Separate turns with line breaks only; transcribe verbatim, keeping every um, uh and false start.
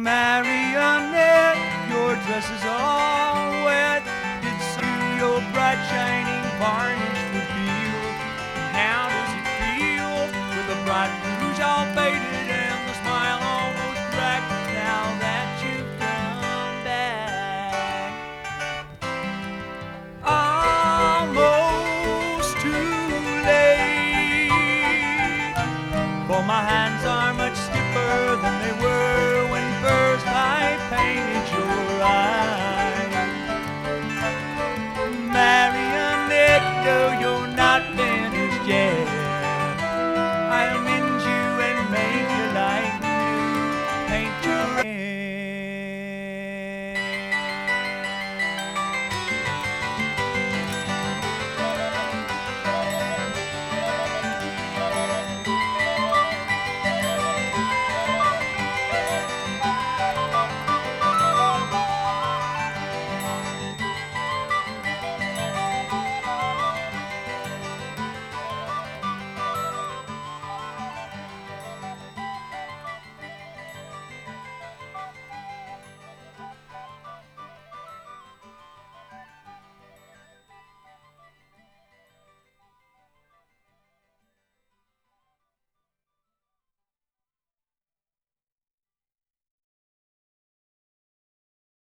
Marionette, your dress is all wet. It's your bright shining varnish reveal. How does it feel with the bright rouge all faded and the smile almost cracked now that you've come back? Almost too late for my